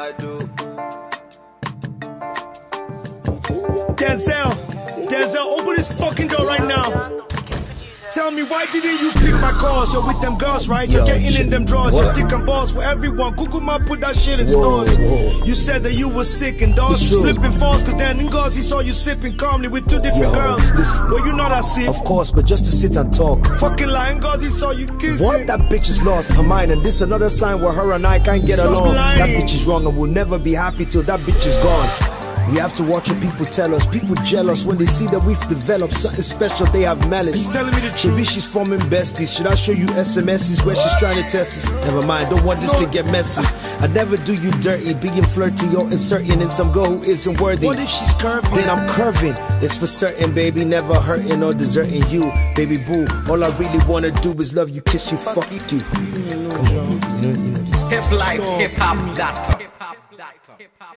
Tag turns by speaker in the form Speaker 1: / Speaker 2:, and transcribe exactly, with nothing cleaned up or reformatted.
Speaker 1: I do.
Speaker 2: Denzel, Denzel, open this fucking door right now. Tell me, why didn't you pick my calls? You're with them girls, right? You're
Speaker 3: Yo,
Speaker 2: getting
Speaker 3: shit.
Speaker 2: in them drawers.
Speaker 3: What?
Speaker 2: You're dick and balls for everyone. Google my put that shit in
Speaker 3: Whoa,
Speaker 2: stores.
Speaker 3: whoa.
Speaker 2: You said that you were sick and dogs
Speaker 3: It's
Speaker 2: was
Speaker 3: true.
Speaker 2: flipping phones. Cause then in Gazi saw you sipping calmly with two different
Speaker 3: Yo,
Speaker 2: girls.
Speaker 3: listen.
Speaker 2: Well, you know that sick.
Speaker 3: Of course, but just to sit and talk.
Speaker 2: Fucking lying, Gazi saw you kissing.
Speaker 3: What? That bitch has lost her mind, and this another sign where her and I can't get
Speaker 2: Stop
Speaker 3: along.
Speaker 2: lying.
Speaker 3: That bitch is wrong, and we'll never be happy till that bitch is gone. We have to watch what people tell us. People jealous when they see that we've developed something special. They have malice.
Speaker 2: You telling me the truth?
Speaker 3: Maybe she's forming besties. Should I show you S M Ses where she's trying to test us? Never mind, don't want this
Speaker 2: No.
Speaker 3: to get messy. I never do you dirty, being flirty or inserting in some girl who isn't worthy.
Speaker 2: What if she's curvy?
Speaker 3: Then I'm curving. It's for certain, baby. Never hurting or deserting you, baby boo. All I really wanna do is love you, kiss you, fuck you. Come on, baby. You know, you know, just
Speaker 1: Hip life, hip hop dot com.